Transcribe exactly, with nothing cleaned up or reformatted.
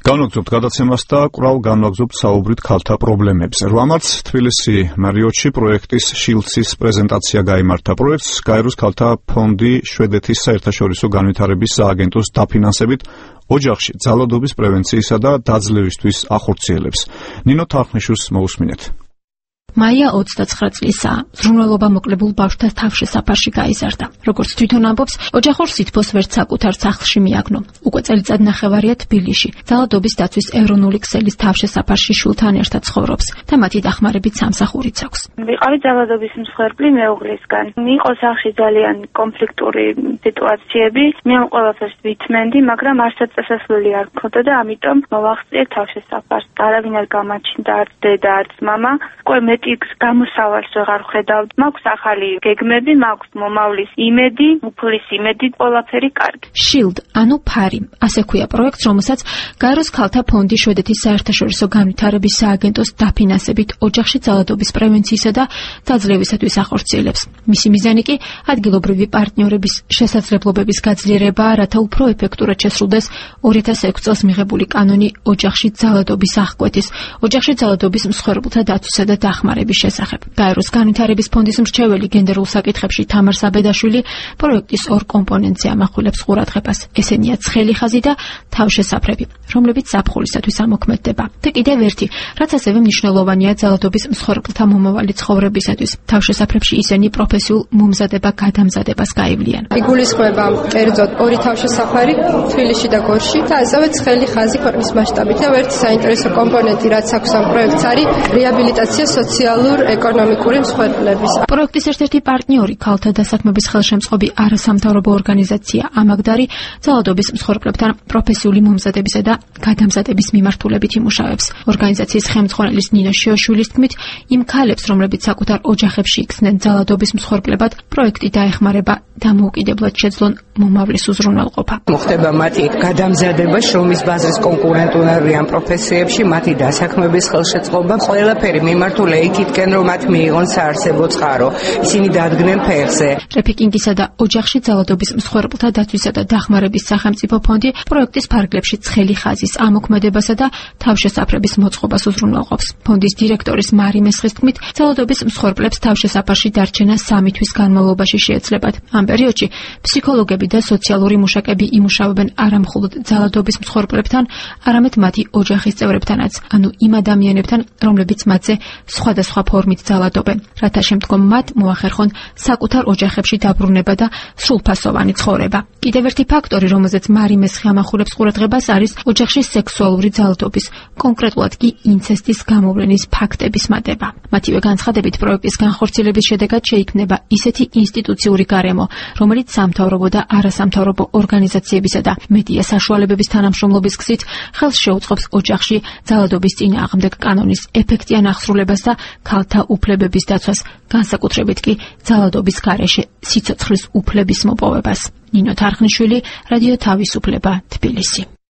Განვაგრძობთ გადაცემას და კვლავ განვაგრძობთ საუბრით ქალთა პრობლემებზე. რვა მარტს თბილისი მარიოტში პროექტის შილდსის პრეზენტაცია გაიმართა. პროექტს გაეროს ქალთა ფონდი შვედეთის საერთაშორისო განვითარების სააგენტოს დაფინანსებით ოჯახში ძალადობის პრევენციისა და დაძლევისთვის ახორციელებს. ნინო თარხნიშვილს მოусმინეთ. მაია ოცდაცხრა წლისაა. ზრუნველობა მოკლებულ ბავშვთა თავშესაფარში გაიზარდა. როგორც თვითონ ამბობს, ოჯახურ სითბოს ვერც საკუთარ სახლში მიაგნო. უკვე წელიწად ნახევარია თბილისში. ძალადობის დაცვის ეროვნული ქსელის თავშესაფარში შვილთან ერთად ცხოვრობს და მათი დახმარებით სამსახურიც აქვს. ვიყავი ძალადობის მსხვერპლი მეუღლისგან. იყო სახლში ძალიან კონფლიქტური სიტუაციები. მე ამ ყველაფერს ვითმენდი, მაგრამ არცად წესასვლელი არ მქონდა და ამიტომ მოვახციე თავშესაფარს. არავინ არ გამაჩნდა, არც დედა, არც მამა. მე იქ გამოსავალს ვეღარ ხედავდი. მაქვს ახალი გეგმები, მაქვს მომავლის იმედი, უფლის იმედი, ყველაფერი კარგი. Shield, ანუ ფარი, ასე ქვია პროექტს, რომელსაც გაეროს ქალთა ფონდი შვედეთის საერთაშორისო განვითარების სააგენტოს დაფინანსებით ოჯახში ძალადობის პრევენციისა და დაძლევისათვის ახორციელებს. მისი მიზანი კი ადგილობრივი პარტნიორების შესაძლებლობების გაძლიერებაა, რათა უფრო ეფექტურად შესრულდეს ორი ათას ექვსი წელს მიღებული კანონი ოჯახში ძალადობის აღკვეთის, ოჯახში ძალადობის მსხვერპლთა დაცვისა და დახმარების შესახებ. გაეროს განვითარების ფონდის მრჩეველი გენდერულ საკითხებში თამარ საბედაშვილი პროექტის ორ კომპონენტზე ამახვილებს ყურადღებას. ესენია ცხელი ხაზი და თავშესაფრები, რომლებიც ზაფხულისათვის ამოქმედდება. და კიდევ ერთი, რაც ასევე მნიშვნელოვანია ძალადობის მსხვერპლთა მომავალი ცხოვრებისათვის. თავშესაფრებში ისინი პროფესიულ მომზადება-გადამზადებას გაივლიან. იგულისხმება კერძოდ ორი თავშესაფარი თბილისში და გორში და ასევე ცხელი ხაზი ქვეყნის მასშტაბით. და ერთი საინტერესო კომპონენტი, რაც აქვს ამ პროექტს, არის რეაბილიტაცია სოციალურ-ეკონომიკური მსხვერპლების. პროექტის ერთ-ერთი პარტნიორი ქალთა დასაქმების ხელშემწყობი არასამთავრობო ორგანიზაცია ამაგდარი ძალადობის მსხვერპლებთან პროფესიული მომზადებისა და გადამზადების მიმართულებით იმუშავებს. ორგანიზაციის ხელმძღვანელის ნინო შიოშვილის თქმით, იმ ქალებს, რომლებიც საკუთარ ოჯახებში იქცნენ ძალადობის მსხვერპლებად, პროექტი დაეხმარება დამოუკიდებლად შეძლონ მომავლის უზრუნველყოფა. მოხდება მათი გადამზადება შრომის ბაზრის კონკურენტული ამ პროფესიებში, მათი დასაქმების ხელშეწყობა, ყველაფერი მიმართულია იქითკენ, რომ მათ მიიღონ საარსებო წყარო. ისინი დადგნენ ფეხზე. რეფიკინგისა და ოჯახში ძალადობის მსხვერპლთა დაცვისა და დახმარების სახელმწიფო ფონდი პროექტის ფარგლებში ცხელი ხაზის ამოქმედებასა და თავშესაფრების მოწყობას უზრუნველყოფს. ფონდის დირექტორის მარი მესხის თქმით, ძალადობის მსხვერპლებს თავშესაფარში დარჩენა სამი თვის განმავლობაში შეეძლებათ. ამ პერიოდში ფსიქოლოგები და სოციალური მუშაკები იმუშავებენ არა მხოლოდ ძალადობის მსხვერპლებთან, არამედ მათი ოჯახის წევრებთანაც, ანუ იმ ადამიანებთან, რომლებიც მათზე სხვადასხვა ფორმით ძალადობენ, რათა შემდგომ მათ მოახერხონ საკუთარ ოჯახებში დაბრუნება და სრულფასოვანი ცხოვრება. კიდევ ერთი ფაქტორი, რომელზეც მარი მესხი ამახვილებს ყურადღებას, არის ოჯახში სექსუალური ძალადობის, კონკრეტულად კი ინცესტის გამოვლენის ფაქტების მატება. მათივე განცხადებით, პროექტის განხორციელების შედეგად შეიქმნება ისეთი ინსტიტუციური გარემო, რომელიც სამთავრობო და არასამთავრობო ორგანიზაციებისა და მედია საშუალებების თანამშრომლობის გზით ხელს შეუწყობს ოჯახში ძალადობის წინააღმდეგ კანონის ეფექტიან აღსრულებას და ქალთა უფლებების დაცვას, განსაკუთრებით კი ძალადობის გარეშე სიცოცხლის უფლების მოპოვებას. ნინო თარხნიშვილი, რადიო თავისუფლება, თბილისი.